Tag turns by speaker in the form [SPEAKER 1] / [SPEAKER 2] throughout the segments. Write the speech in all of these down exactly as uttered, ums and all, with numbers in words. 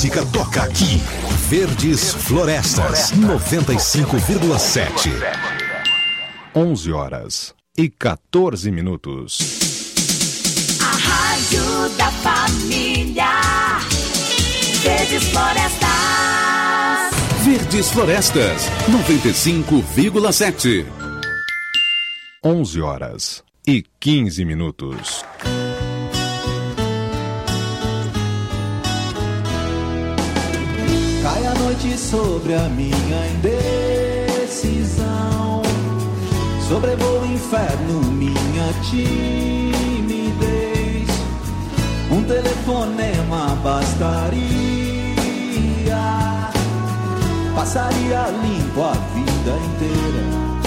[SPEAKER 1] música toca aqui. Verdes Florestas, noventa e cinco vírgula sete. onze horas e quatorze minutos.
[SPEAKER 2] A rádio da família. Verdes Florestas.
[SPEAKER 3] Verdes Florestas, noventa e cinco vírgula sete.
[SPEAKER 1] onze horas e quinze minutos.
[SPEAKER 4] Cai a noite sobre a minha indecisão, sobrevoo o inferno, minha timidez. Um telefonema bastaria, passaria limpo a vida inteira.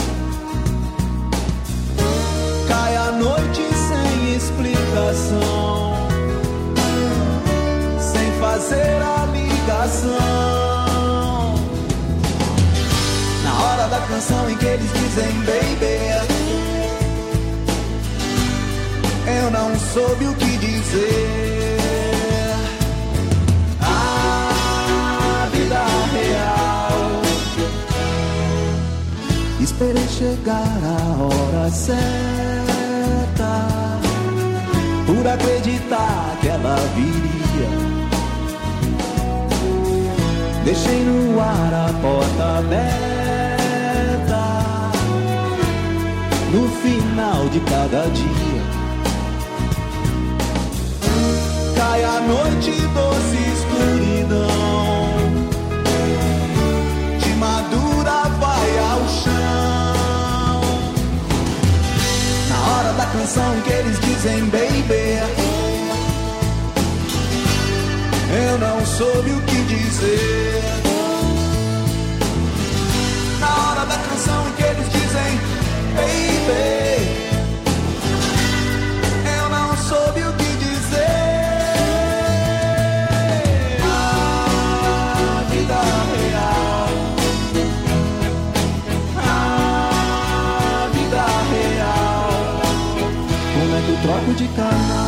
[SPEAKER 4] Cai a noite sem explicação, sem fazer a ligação. Na hora da canção em que eles dizem baby, eu não soube o que dizer. A vida real, esperei chegar a hora certa, por acreditar que ela viria. Deixei no ar a porta aberta, no final de cada dia. Cai a noite, doce escuridão, de madura vai ao chão. Na hora da canção que eles dizem baby, eu não soube o que dizer. Na hora da canção em que eles dizem baby, eu não soube o que dizer. A vida real, a vida real, como é que eu troco de canal?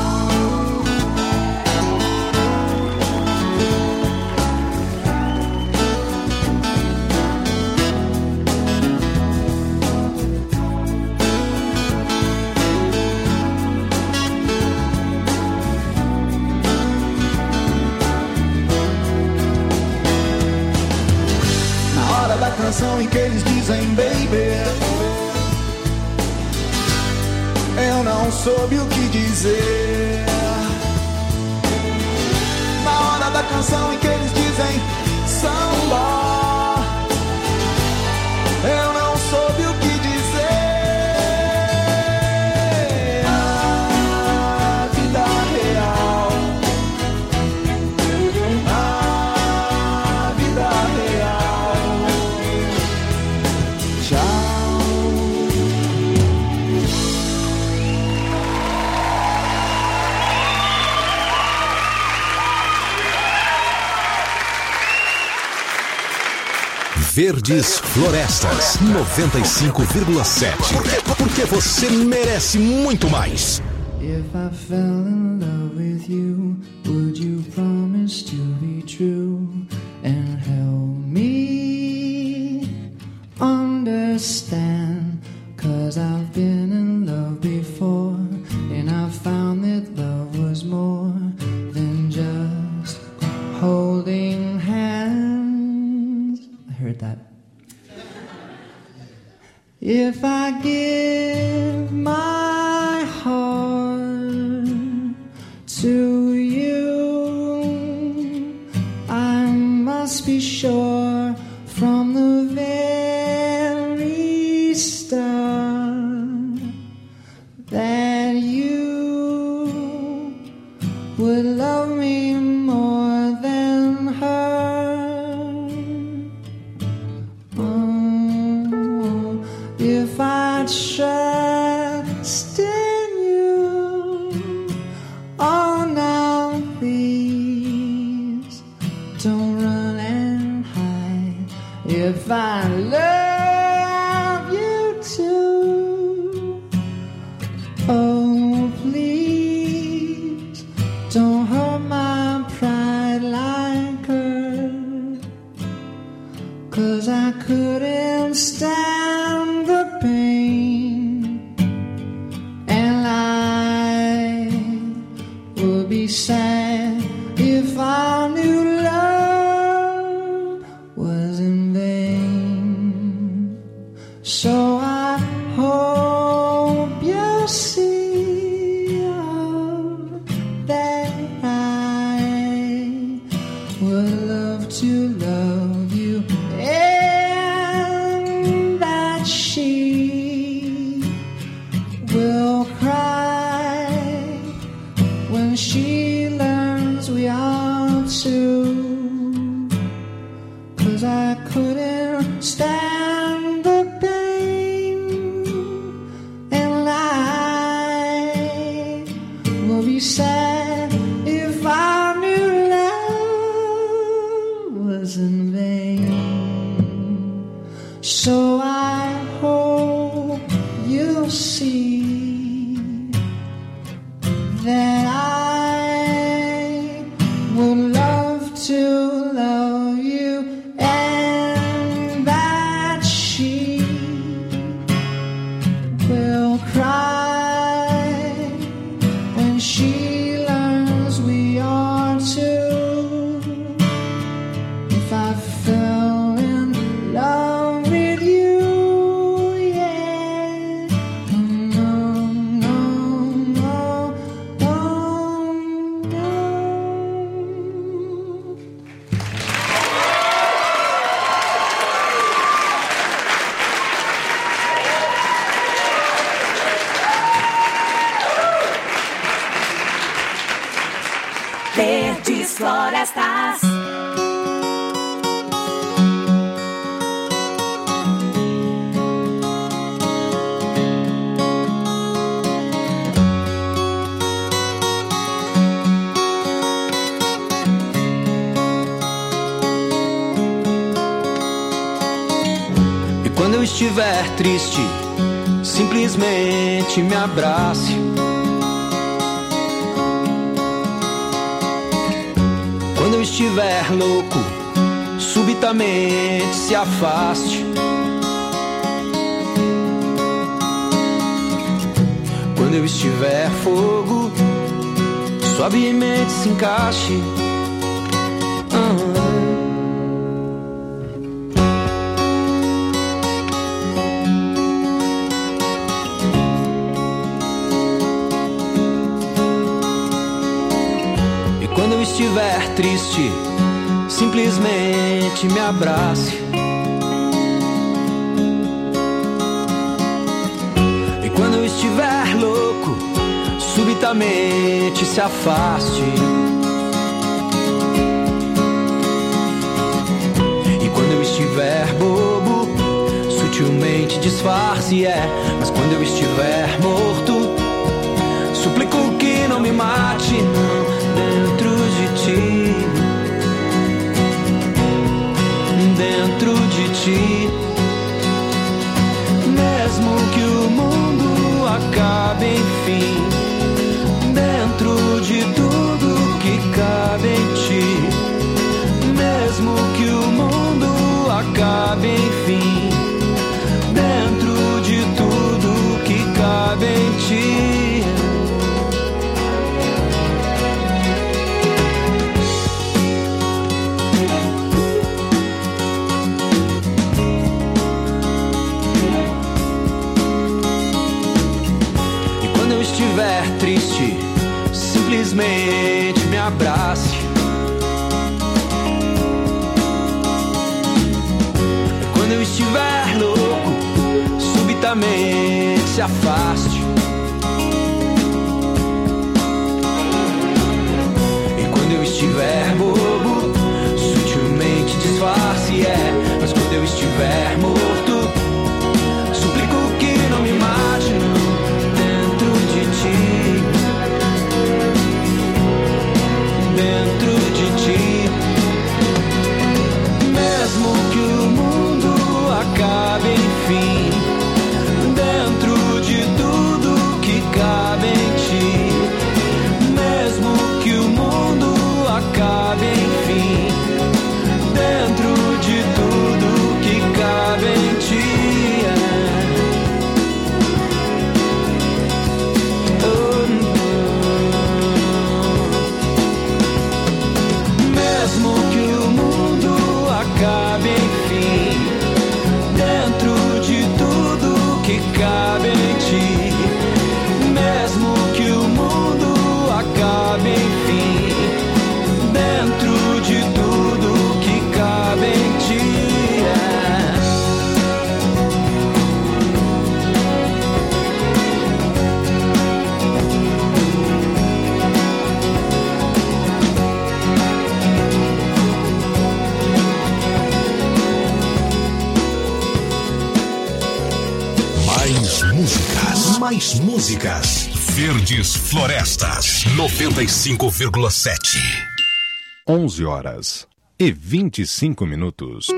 [SPEAKER 4] Da canção em que eles dizem baby, eu não soube o que dizer. Na hora da canção em que eles dizem samba, eu não soube o que dizer. A vida real, a vida real.
[SPEAKER 1] Verdes Florestas, noventa e cinco vírgula sete. Porque, porque você merece muito mais.
[SPEAKER 5] If I fell in love with you, would you promise to be true and help me understand? 'Cause I've been in love before, and I found that love was more than just holding hands. I heard that. If I give my heart to you, I must be sure from the very start that you would love me more than her. Oh, if I trust in you, oh now please don't run and hide. If I love you too, oh please don't hurt my pride like her. 'cause I couldn't stand the pain, and I would be sad if I knew love was in vain. So I hope you see that I would love to love you, and that she will cry when she learns we are two, 'cause I couldn't stand the pain, and I will be sad if I knew love was in vain. So I hope you'll see that I would love to love you, and that she will cry when she learns we are two. If I fell in love with you, yeah. No, no, no, no, no.
[SPEAKER 2] Verdes Florestas.
[SPEAKER 6] E quando eu estiver triste, simplesmente me abrace. Quando eu estiver louco, subitamente se afaste. Quando eu estiver fogo, suavemente se encaixe. Ah. Quando eu estiver triste, simplesmente me abrace. E quando eu estiver louco, subitamente se afaste. E quando eu estiver bobo, sutilmente disfarce, é. Mas quando eu estiver morto, suplico que não me mate, não. Dentro de ti, dentro de ti, mesmo que o mundo acabe enfim, dentro de tudo que cabe em ti, mesmo que o mundo acabe enfim, dentro de tudo que cabe em ti. Estiver triste, simplesmente me abrace. Quando eu estiver louco, subitamente se afaste. E quando eu estiver bobo, sutilmente disfarce, é. Mas quando eu estiver morto, suplico que não me mate, não. Dentro de ti, mesmo que o mundo acabe enfim, dentro de tudo
[SPEAKER 1] mais músicas. Verdes Florestas, noventa e cinco vírgula sete. onze horas e vinte e cinco minutos.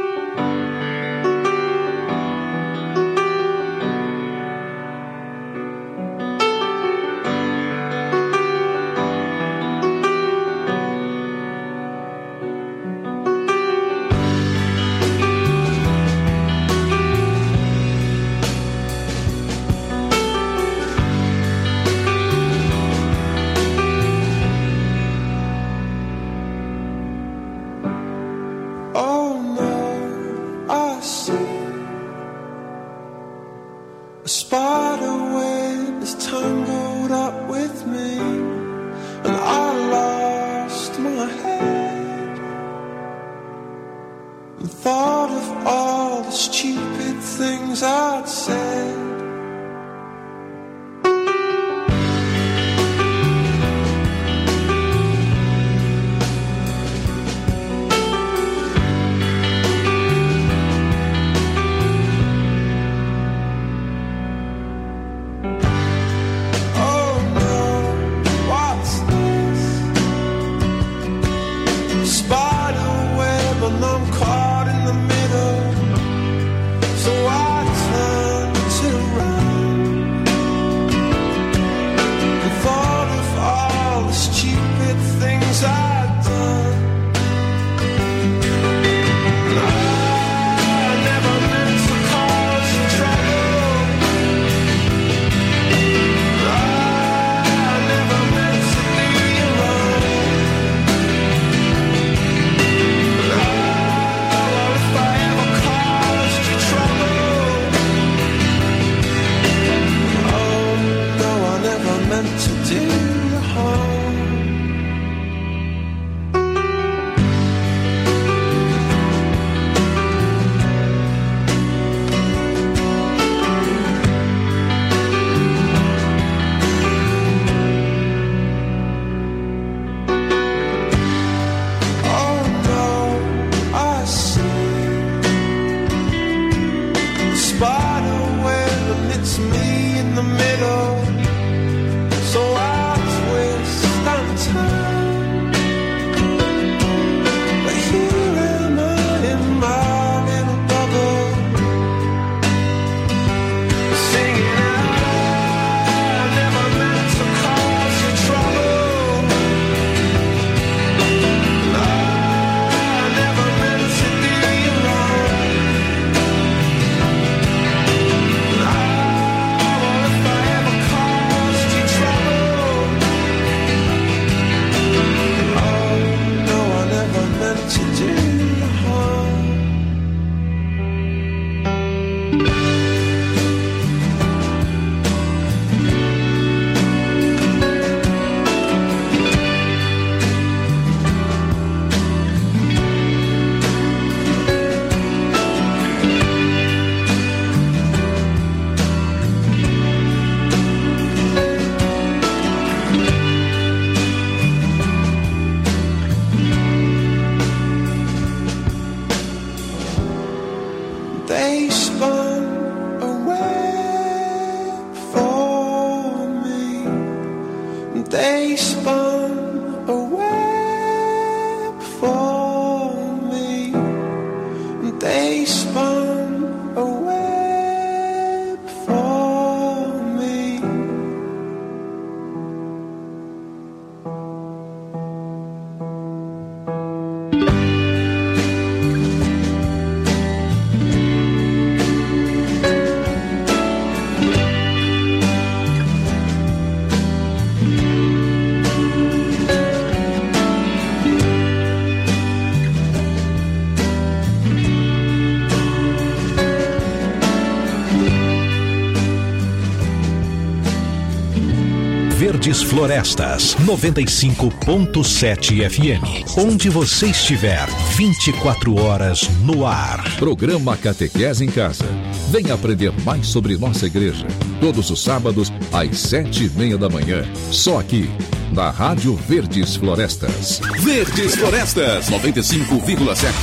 [SPEAKER 1] Verdes Florestas, noventa e cinco ponto sete F M. Onde você estiver, vinte e quatro horas no ar.
[SPEAKER 3] Programa Catequese em Casa. Venha aprender mais sobre nossa igreja. Todos os sábados, às sete e meia da manhã. Só aqui, na Rádio Verdes Florestas. Verdes Florestas, noventa e cinco vírgula sete.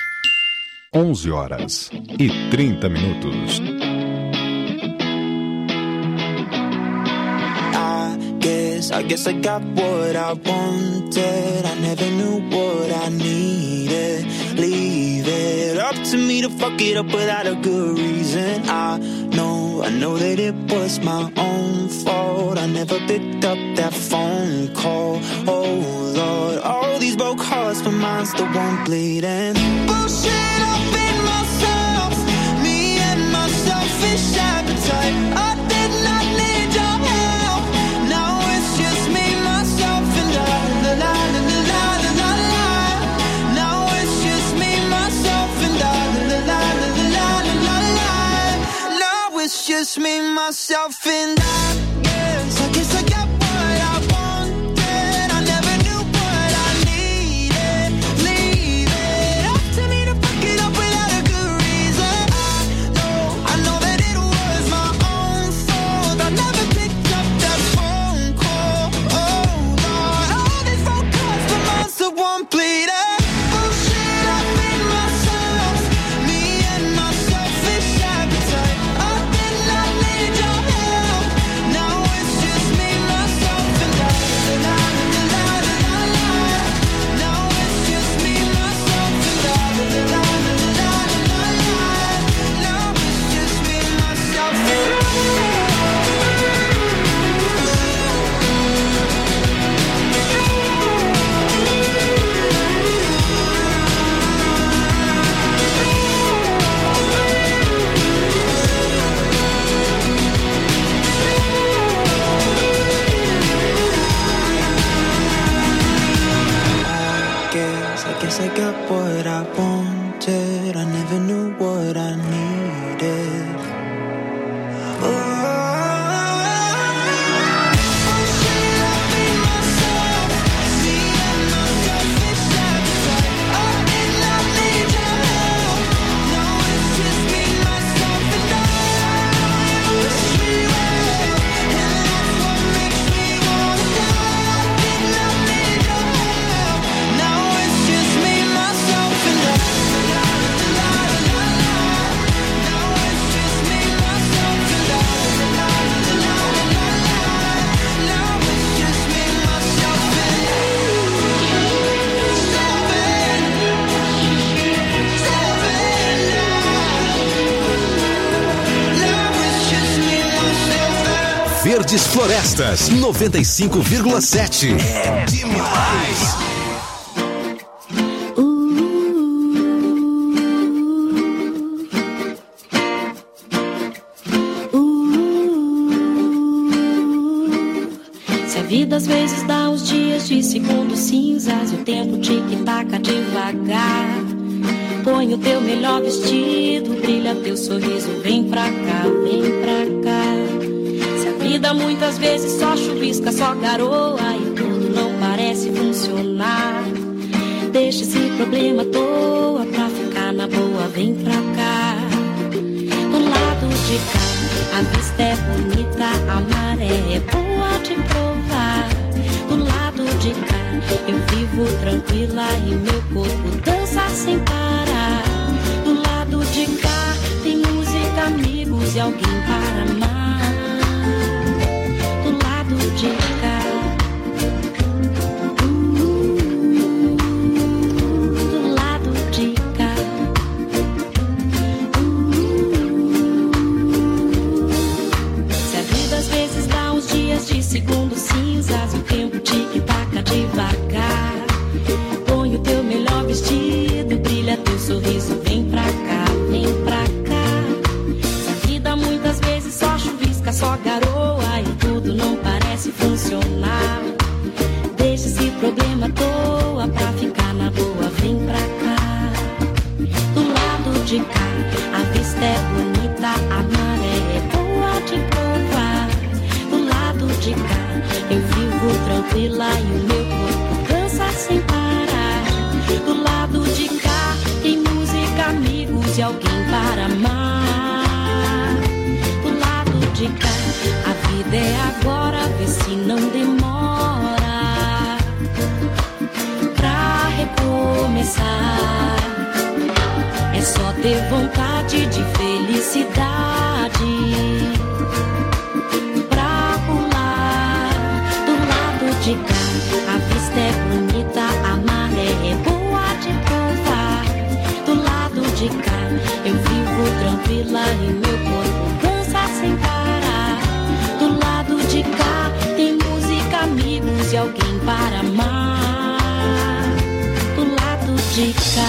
[SPEAKER 1] onze horas e trinta minutos.
[SPEAKER 7] guess, I guess I got what I wanted. I never knew what I needed. Leave it up to me to fuck it up without a good reason. I know, I know that it was my own fault. I never picked up that phone call. Oh Lord, all these broke hearts, but mine's the one bleeding. Bullshit up in myself, me and my selfish appetite. I did not need your help. Now it's just me, myself, and I. La la la la la la la. Now it's just me, myself, and I. La la la la la la la. Now it's just me, myself, and I. Yes, I guess I got what I wanted. I never knew what I needed. Leave it up to me to fuck it up without a good reason. I know, I know that it was my own fault. I never picked up that phone call. Oh Lord, all these phone calls, but mine's the one bleeding. Bullshit up in myself, me and my selfish appetite. I did not need your help. Now it's just me, myself, and I. La la la la la la. Now it's just me, myself, and I. La la la la la la. Now it's just me, myself, and I. Guess, I guess I got what I wanted. I never knew what I needed.
[SPEAKER 1] Verdes Florestas, noventa e cinco vírgula sete. É demais.
[SPEAKER 8] Se a vida às vezes dá uns dias de segundos cinzas e o tempo tic-taca devagar, põe o teu melhor vestido, brilha teu sorriso, vem pra cá, vem pra cá. Vida muitas vezes só chuvisca, só garoa e tudo não parece funcionar. Deixa esse problema à toa pra ficar na boa, vem pra cá. Do lado de cá, a vista é bonita, a maré é boa de provar. Do lado de cá, eu vivo tranquila e meu corpo dança sem parar. Do lado de cá, tem música, amigos e alguém para amar. De cá, uh, do lado de cá, uh, se a vida às vezes dá uns dias de segundos cinzas, o tempo tic-taca devagar, põe o teu melhor vestido, brilha teu sorriso, vem pra cá, vem pra cá. Se a vida muitas vezes só chuvisca, só garoa e tudo não parece funcionar, deixa esse problema à toa pra ficar na boa, vem pra cá. Do lado de cá, a vista é bonita, a maré é boa de provar. Do lado de cá, eu vivo tranquila e o meu corpo dança sem parar. Do lado de cá, tem música, amigos e alguém para amar. Do lado de cá, a vida é agora, vê se não demora pra recomeçar. É só ter vontade de felicidade pra pular do lado de cá.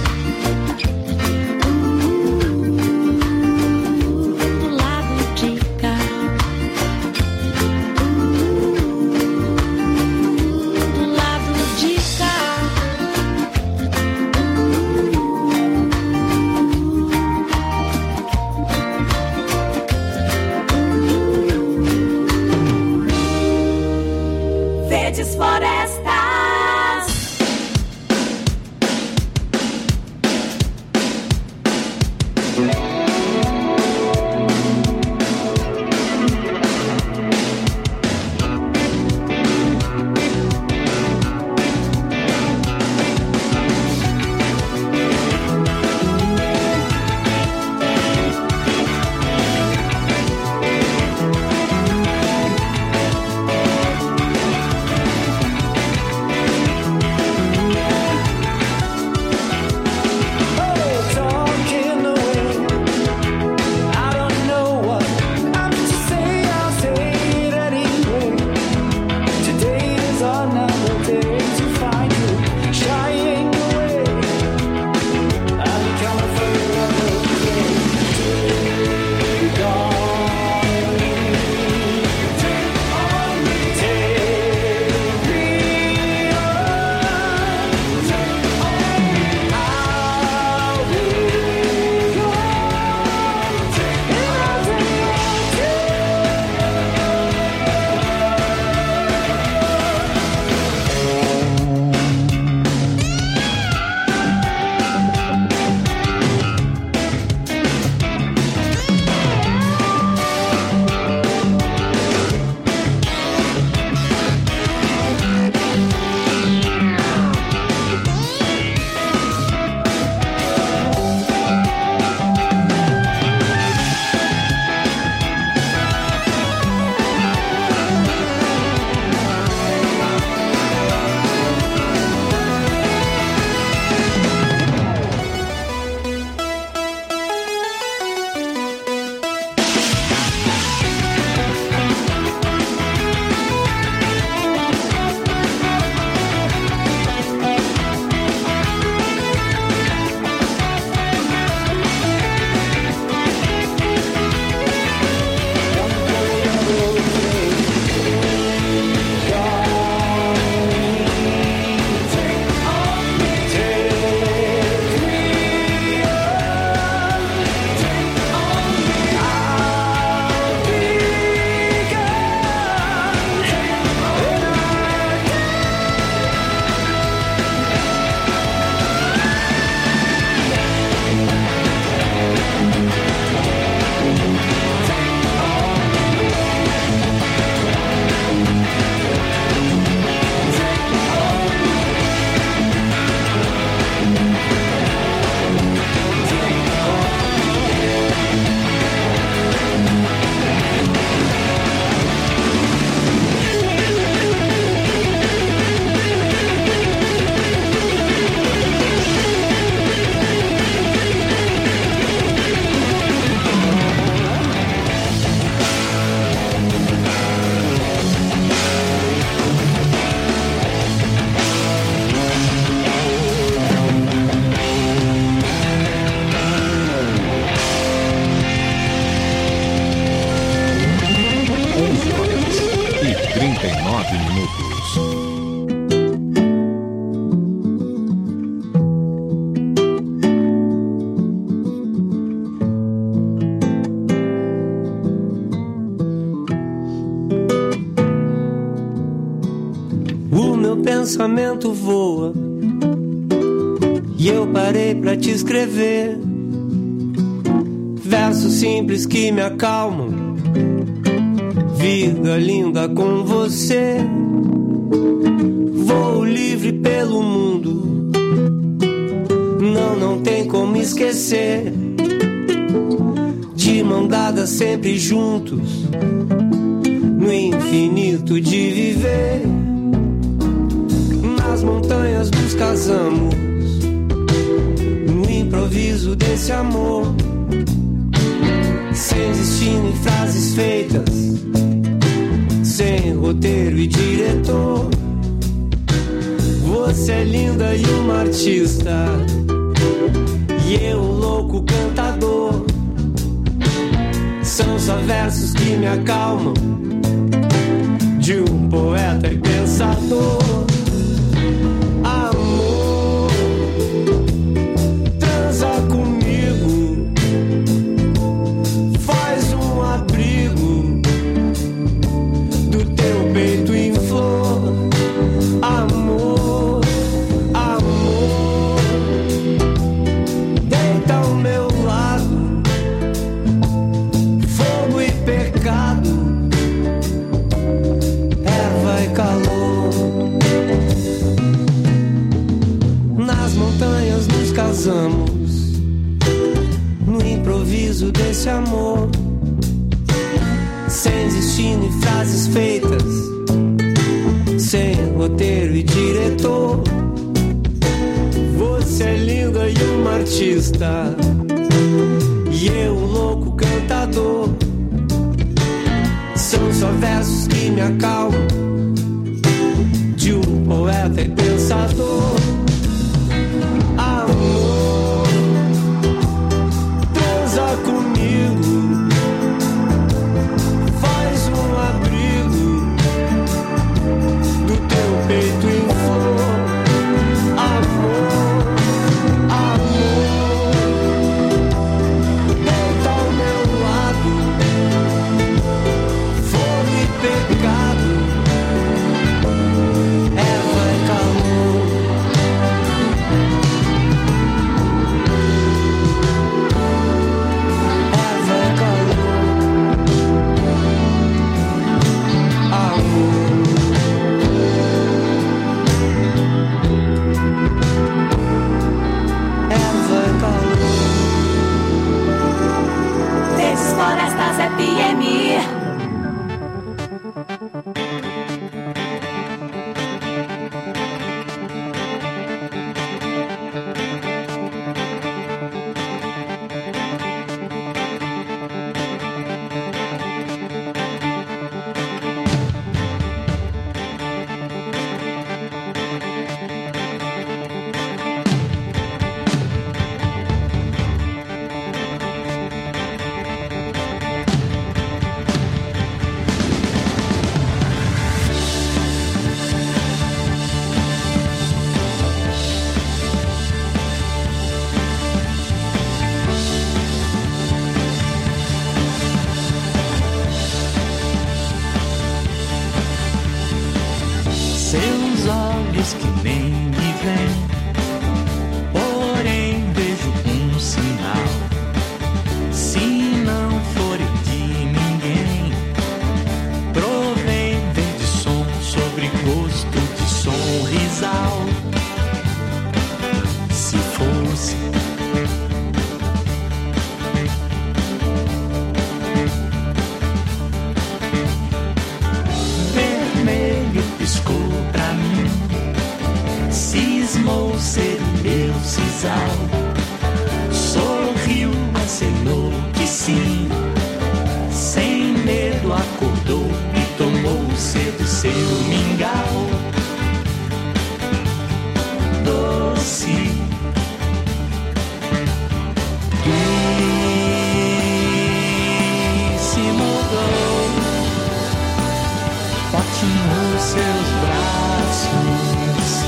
[SPEAKER 2] Verdes Florestas.
[SPEAKER 9] Pensamento voa e eu parei pra te escrever versos simples que me acalmam, vida linda com você. Voo livre pelo mundo, não, não tem como esquecer, de mão dada sempre juntos, no infinito de viver. Nas montanhas nos casamos, no improviso desse amor, sem destino e frases feitas, sem roteiro e diretor. Você é linda e uma artista, e eu, louco cantador. São só versos que me acalmam, de um poeta e pensador. Amor, transa comigo, faz um abrigo do teu peito em flor. Amor, amor, deita ao meu lado, fogo e pecado, erva e calor. Nas montanhas nos casamos, no improviso desse amor, sem destino e frases feitas, sem roteiro e diretor. Você é linda e uma artista, e eu, louco cantador. São só versos que me acalmam, de um poeta e pensador. Amor, transa comigo, faz um abrigo do teu peito em flor. Amor, amor, deita ao meu lado, fogo e pecado, erva e calor. Erva e calor. Amor. Erva e calor.
[SPEAKER 2] Verdes Florestas F M.
[SPEAKER 10] Seus olhos que nem me veem, porém vejo um sinal. Se não for de ninguém, provém verde som sobre gosto de sorrisal. Se fosse vermelho, piscou pra mim, cismou ser o meu sisal. Sorriu, acenou que sim, sem medo acordou e tomou cedo seu mingau. Doce e se mudou, forte nos seus braços.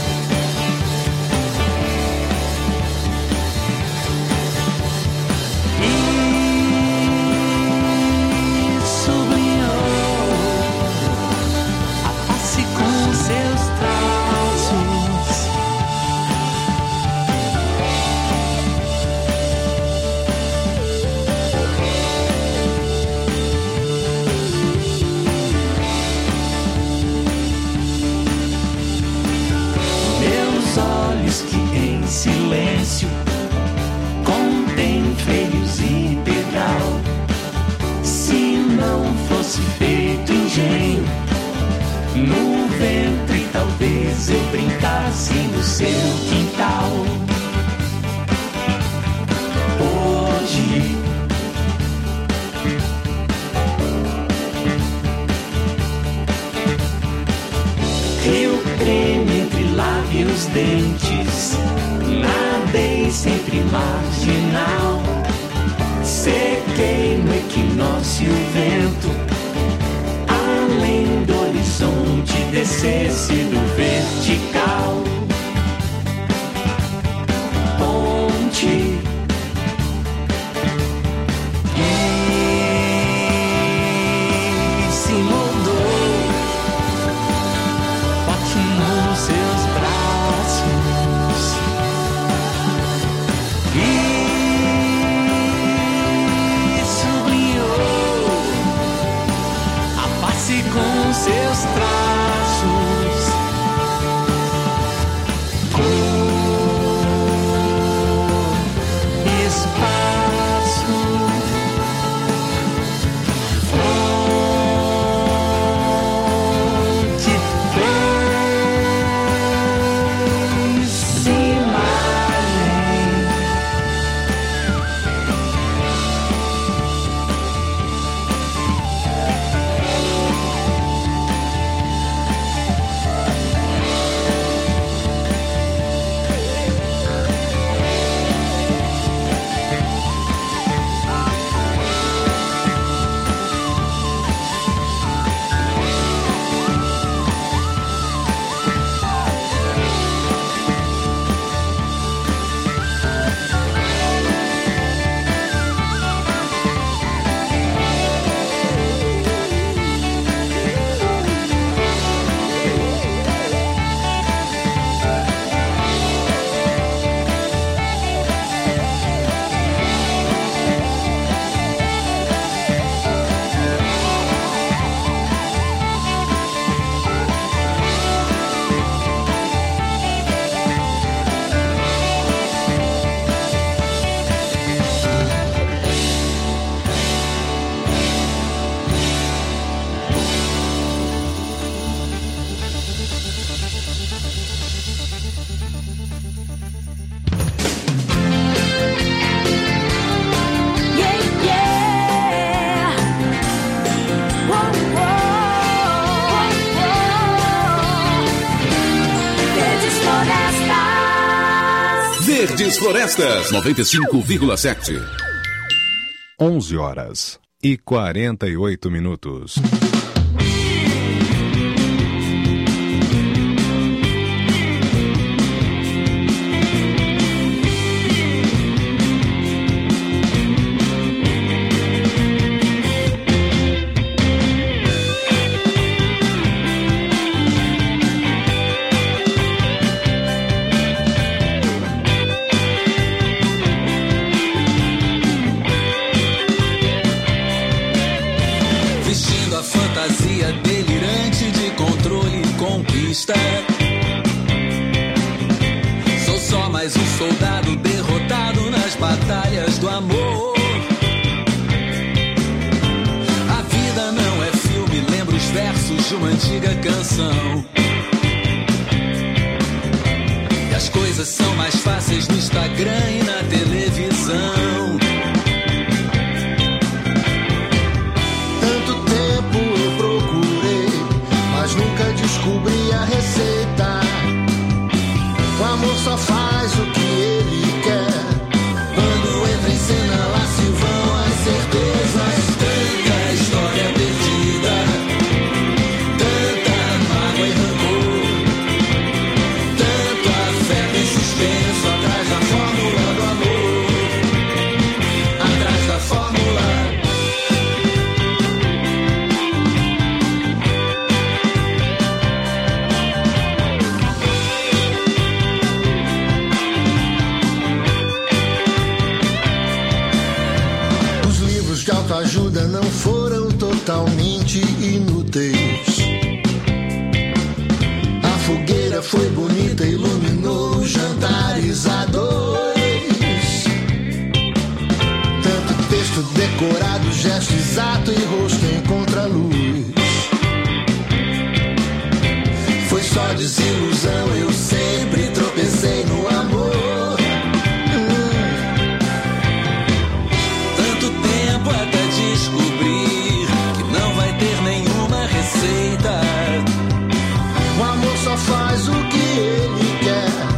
[SPEAKER 10] E sublinhou a face com seus traços. Meus olhos que em silêncio contém freios e pedal. Se não fosse feito engenho, no ventre talvez eu brincasse no seu quintal. Hoje rio creme entre lábios dentes. Nadei sempre marginal. Sequei no equinócio vento. Além do horizonte descesse do vertical. Ponte.
[SPEAKER 6] Seus traços, cor, espaço, fonte, fez imagem.
[SPEAKER 3] Verdes Florestas, noventa e cinco vírgula sete.
[SPEAKER 1] onze horas e quarenta e oito minutos.
[SPEAKER 6] Sou só mais um soldado derrotado nas batalhas do amor. A vida não é filme, lembra os versos de uma antiga canção. E as coisas são mais fáceis no Instagram e na televisão.
[SPEAKER 11] Tanto tempo eu procurei, mas nunca descobri a receita. O amor só faz o que ele quer. Quando entra em cena, lá se vão as certezas. Tanta história perdida, tanta mágoa e rancor, tanto afeto e suspenso atrás da fórmula do amor, atrás da fórmula. De autoajuda não foram totalmente inúteis. A fogueira foi bonita, iluminou jantares a dois. Tanto texto decorado, gesto exato e rosto em contraluz. Foi só desilusão, eu sempre tropecei no amor.
[SPEAKER 6] Até descobrir que não vai ter nenhuma receita.
[SPEAKER 11] O amor só faz o que ele quer.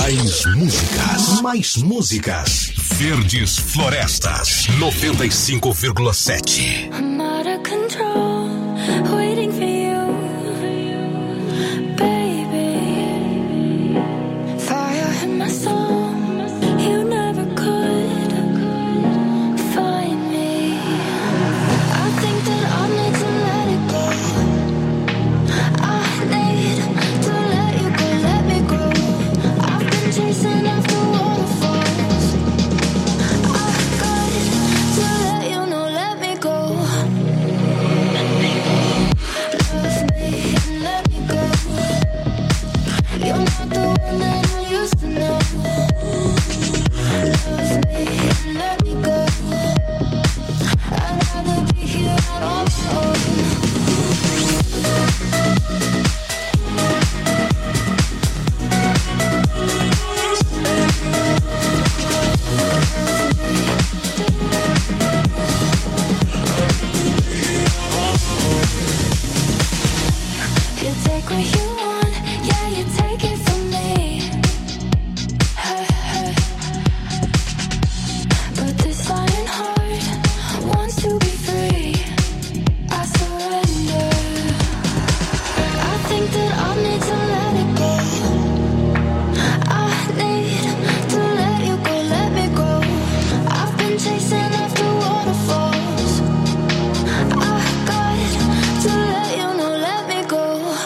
[SPEAKER 1] Mais músicas, mais músicas. Verdes Florestas, noventa e cinco vírgula sete.
[SPEAKER 8] I'm out of control, waiting for you, baby. Fire in my soul, you never could find me. I think that I need to let it go. I need to let you go, let me go. I've been chasing after waterfalls. I've got to let you know, let me go. Love me and let me go. You're not the one that I used to know. Love me and let me go. I'd rather be here on my own. You take what you want, yeah, you take it from me. Hey, hey. But this iron heart wants to be free. I surrender. I think that I need to let it go. I need to let you go, let me go. I've been chasing after waterfalls. I got to let you know, let me go.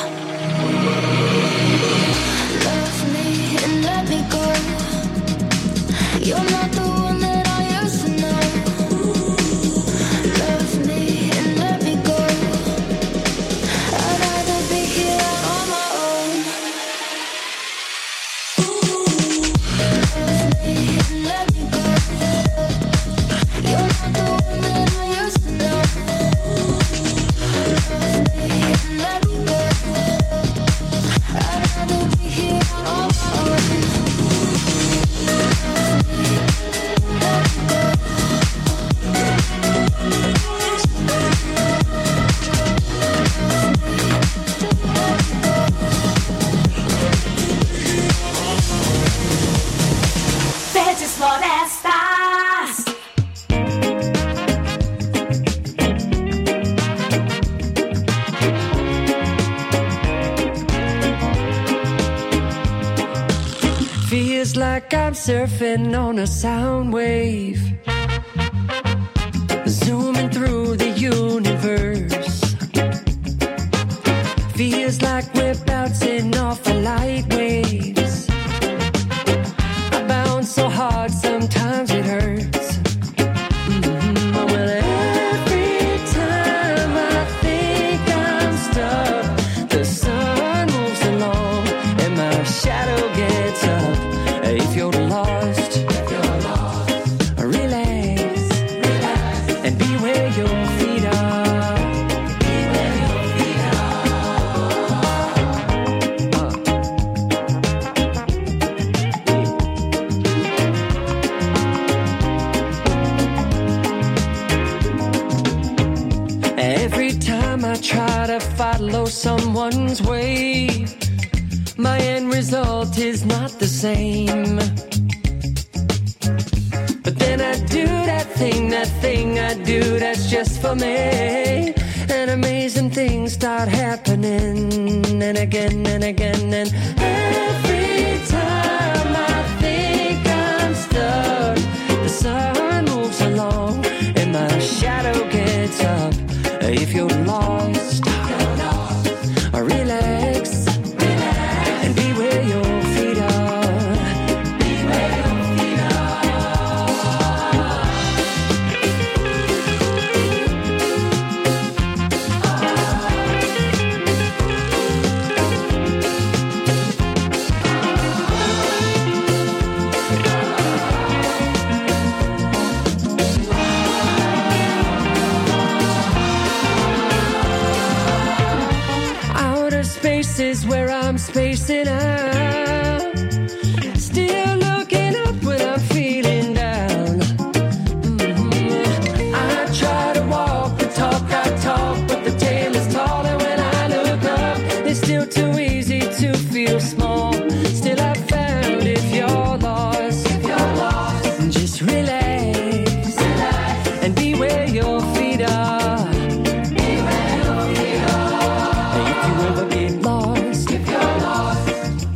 [SPEAKER 8] Love me and let me go. You're not the one that I used to know. Love me and let me go. I'd rather be here on my own. Love me and let me go. You're not the one that I used to know. Love me and let me go. I'd rather be here on my own.
[SPEAKER 2] Verdes Florestas.
[SPEAKER 6] Feels like I'm surfing on a sound wave, zooming through the universe. Feels like we're bouncing off of light waves. I bounce so hard, sometimes it hurts. Mhm. Well, every time I think I'm stuck, the sun moves along and my shadow gets up. If you're lost, relax, and be where your feet are. Every time I try to follow someone's way, my end result is not the same. But then I do that thing, that thing I do that's just for me. And amazing things start happening, and again and again. And every time I think I'm stuck, the sun moves along and my shadow gets up. If you're lost, relax, and be where your feet are. Be where your feet Is where I'm spacing out. Still looking up when I'm feeling down. Mm-hmm. I try to walk the talk I talk, but the tale is taller when I look up. It's still too easy to feel small. Still I found if you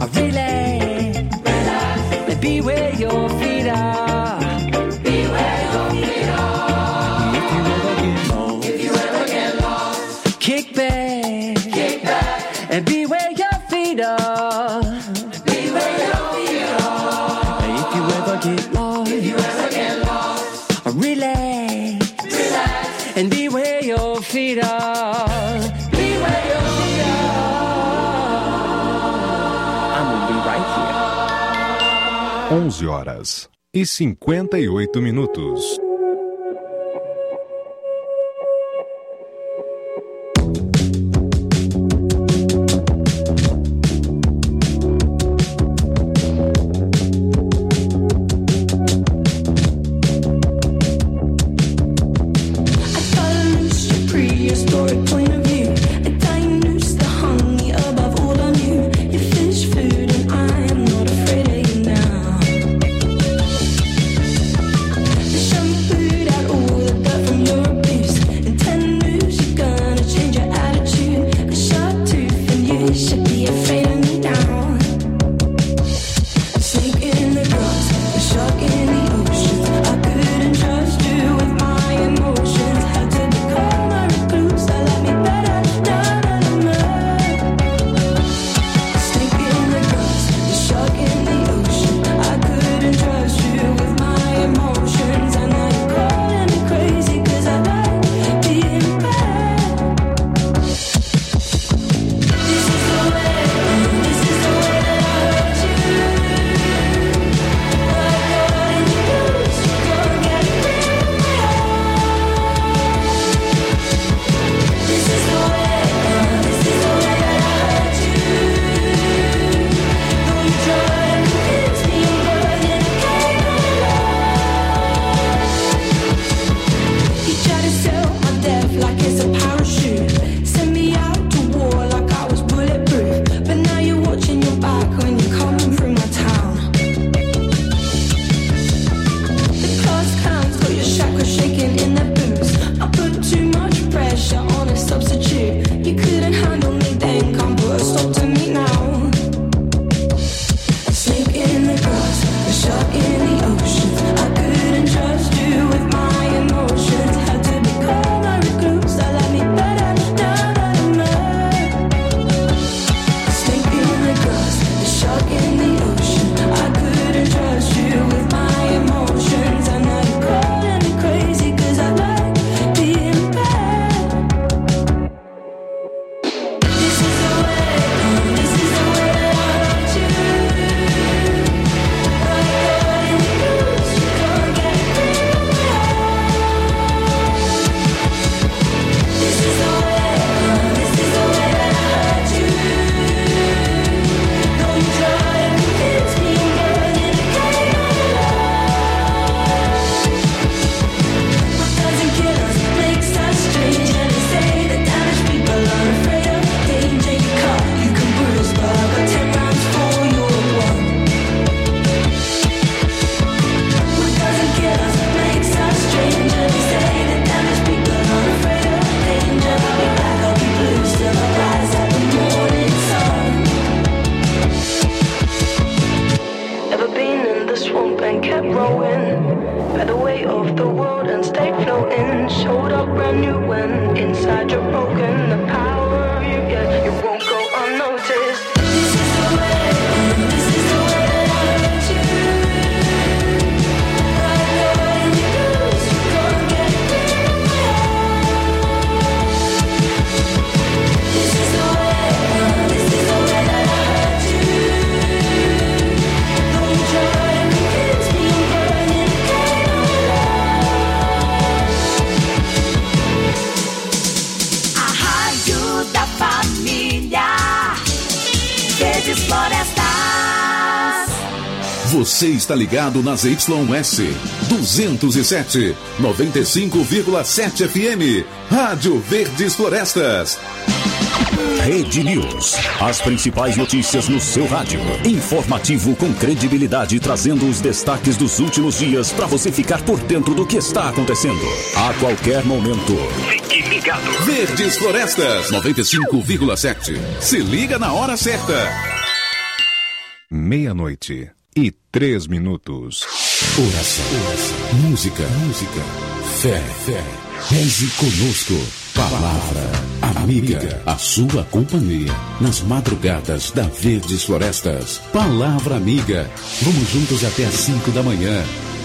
[SPEAKER 6] Relax, relax, and be where your feet are. Be where your feet are. If you ever get lost, if you ever get lost, kick back, kick back, and be where your feet are. Be where your feet are. If you ever get lost, if you ever get lost, relax, relax, and be where your feet are. Be where your feet are. I'm gonna be right here.
[SPEAKER 1] onze horas e cinquenta e oito minutos.
[SPEAKER 3] Você está ligado nas Y S duzentos e sete, noventa e cinco vírgula sete F M, Rádio Verdes Florestas.
[SPEAKER 12] Rede News. As principais notícias no seu rádio. Informativo com credibilidade, trazendo os destaques dos últimos dias para você ficar por dentro do que está acontecendo. A qualquer momento.
[SPEAKER 3] Fique ligado. Verdes Florestas noventa e cinco vírgula sete. Se liga na hora certa.
[SPEAKER 1] meia-noite e três minutos.
[SPEAKER 3] Oração, oração, música, música, fé, fé. Reze conosco. Palavra amiga, a sua companhia nas madrugadas da Verdes Florestas. Palavra amiga. Vamos juntos até às cinco da manhã.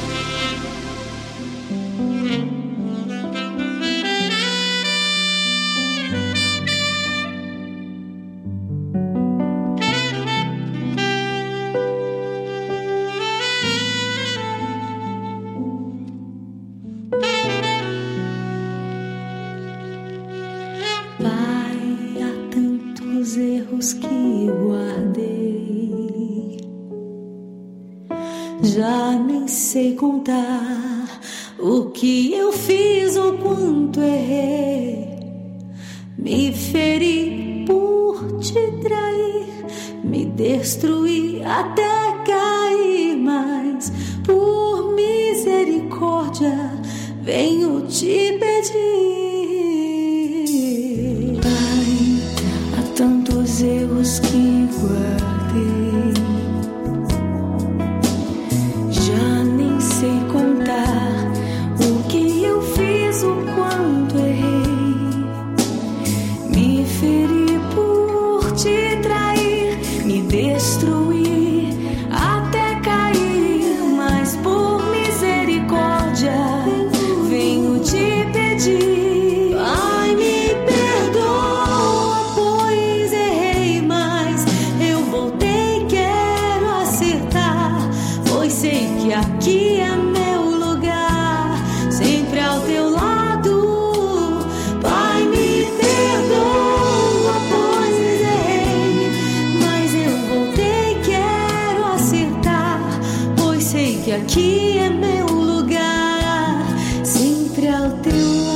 [SPEAKER 8] Já nem sei contar o que eu fiz ou quanto errei. Me feri por te trair, me destruí até cair, mas por misericórdia venho te pedir. Pai, há tantos erros que guardei, sei contar o que eu fiz, o quanto errei. Me feri por te trair, me destruir até cair, mas por misericórdia venho te pedir. Pai, me perdoa, pois errei, mas eu voltei, quero acertar, pois sei que aqui é meu lugar, sempre ao teu lado. Pai, me perdoa, pois errei, mas eu voltei, quero acertar, pois sei que aqui é meu lugar, sempre ao teu lado.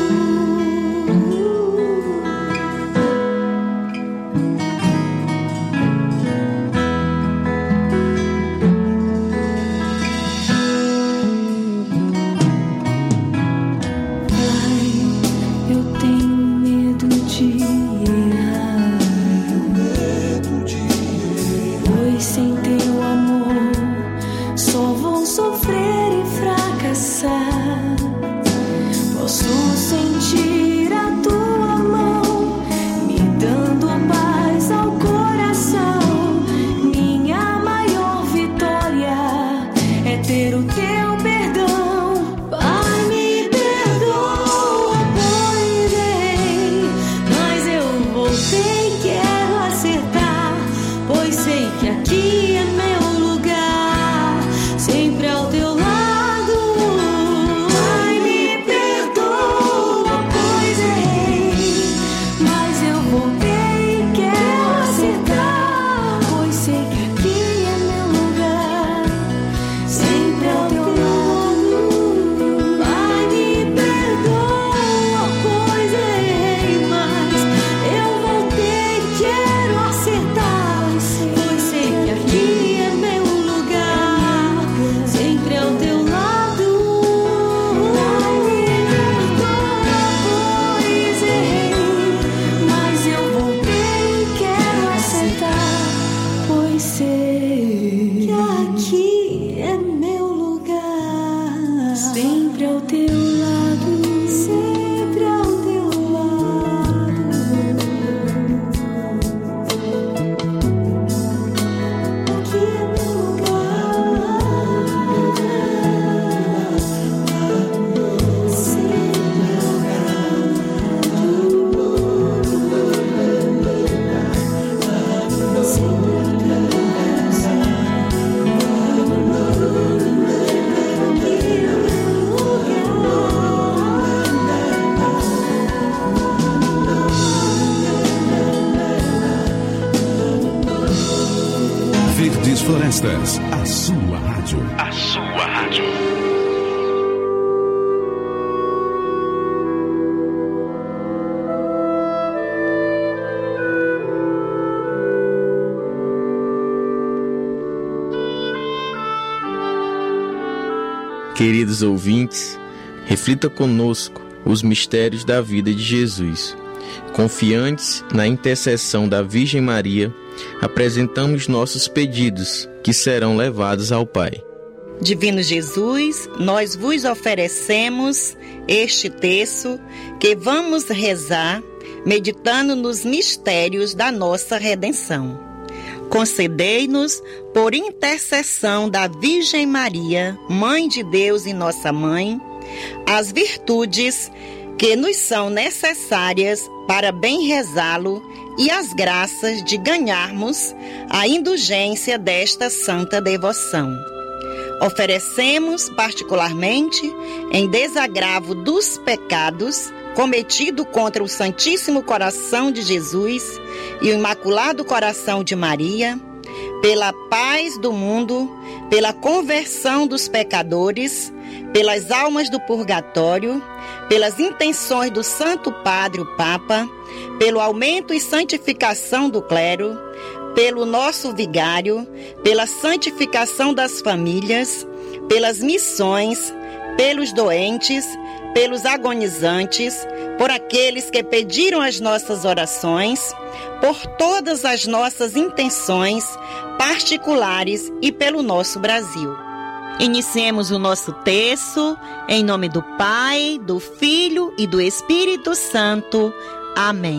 [SPEAKER 3] Florestas, a sua rádio.
[SPEAKER 13] A sua rádio.
[SPEAKER 14] Queridos ouvintes, reflita conosco os mistérios da vida de Jesus. Confiantes na intercessão da Virgem Maria, apresentamos nossos pedidos, que serão levados ao Pai.
[SPEAKER 13] Divino Jesus, nós vos oferecemos este terço que vamos rezar, meditando nos mistérios da nossa redenção. Concedei-nos, por intercessão da Virgem Maria, Mãe de Deus e nossa Mãe, as virtudes que nos são necessárias para bem rezá-lo e as graças de ganharmos a indulgência desta santa devoção. Oferecemos particularmente, em desagravo dos pecados cometido contra o Santíssimo Coração de Jesus e o Imaculado Coração de Maria, pela paz do mundo, pela conversão dos pecadores, pelas almas do purgatório, pelas intenções do Santo Padre, o Papa, pelo aumento e santificação do clero, pelo nosso vigário, pela santificação das famílias, pelas missões, pelos doentes, pelos agonizantes, por aqueles que pediram as nossas orações, por todas as nossas intenções particulares e pelo nosso Brasil. Iniciemos o nosso terço, em nome do Pai, do Filho e do Espírito Santo. Amém.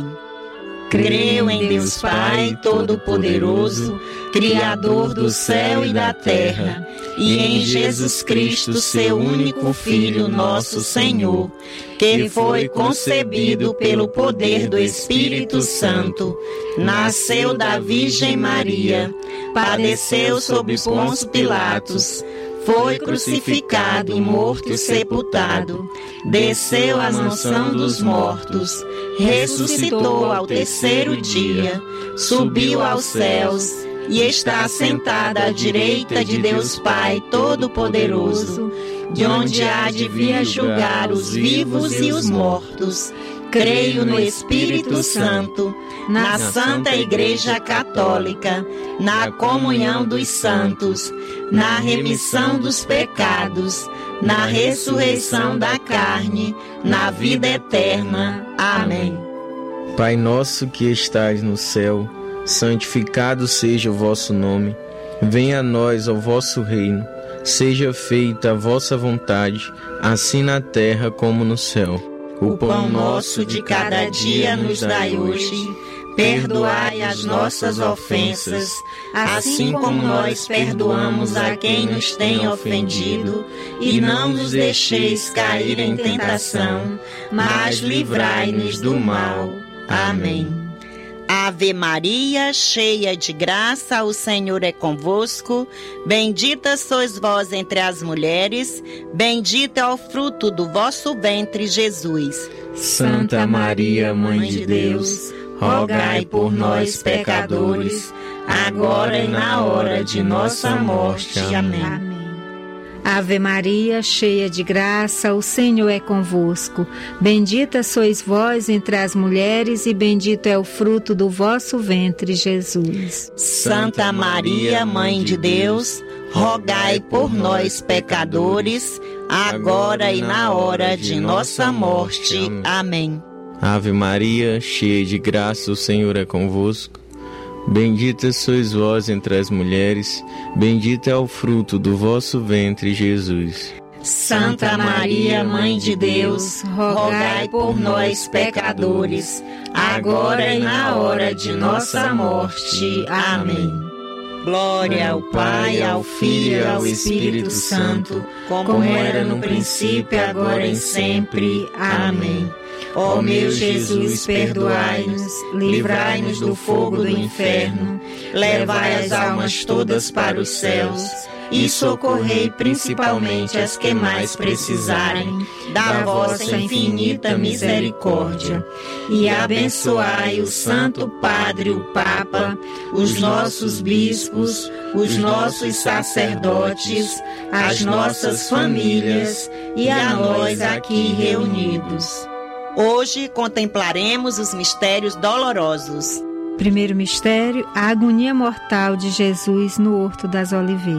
[SPEAKER 13] Creio em Deus Pai Todo-Poderoso, Criador do céu e da terra, e em Jesus Cristo, seu único Filho, nosso Senhor, que foi concebido pelo poder do Espírito Santo, nasceu da Virgem Maria, padeceu sob Pôncio Pilatos, foi crucificado e morto e sepultado, desceu à mansão dos mortos, ressuscitou ao terceiro dia, subiu aos céus e está sentado à direita de Deus Pai Todo-Poderoso, de onde há de vir julgar os vivos e os mortos. Creio no Espírito Santo, na Santa Igreja Católica, na comunhão dos santos, na remissão dos pecados, na ressurreição da carne, na vida eterna. Amém.
[SPEAKER 14] Pai nosso que estais no céu, santificado seja o vosso nome. Venha a nós o vosso reino. Seja feita a vossa vontade, assim na terra como no céu.
[SPEAKER 13] O pão nosso de cada dia nos dai hoje. Perdoai as nossas ofensas, assim como nós perdoamos a quem nos tem ofendido. E não nos deixeis cair em tentação, mas livrai-nos do mal. Amém. Ave Maria, cheia de graça, o Senhor é convosco. Bendita sois vós entre as mulheres, bendito é o fruto do vosso ventre, Jesus.
[SPEAKER 14] Santa Maria, Mãe de Deus, rogai por nós, pecadores, agora e na hora de nossa morte. Amém.
[SPEAKER 15] Ave Maria, cheia de graça, o Senhor é convosco. Bendita sois vós entre as mulheres e bendito é o fruto do vosso ventre, Jesus.
[SPEAKER 13] Santa Maria, Mãe de Deus, rogai por nós, pecadores, agora e na hora de nossa morte. Amém.
[SPEAKER 14] Ave Maria, cheia de graça, o Senhor é convosco. Bendita sois vós entre as mulheres, bendito é o fruto do vosso ventre, Jesus.
[SPEAKER 13] Santa Maria, Mãe de Deus, rogai por nós, pecadores, agora e na hora de nossa morte. Amém. Glória ao Pai, ao Filho e ao Espírito Santo, como era no princípio, agora e sempre. Amém. Ó meu Jesus, perdoai-nos, livrai-nos do fogo do inferno, levai as almas todas para os céus e socorrei principalmente as que mais precisarem da vossa infinita misericórdia. E abençoai o Santo Padre, o Papa, os nossos bispos, os nossos sacerdotes, as nossas famílias e a nós aqui reunidos. Hoje contemplaremos os mistérios dolorosos.
[SPEAKER 15] Primeiro mistério, a agonia mortal de Jesus no Horto das Oliveiras.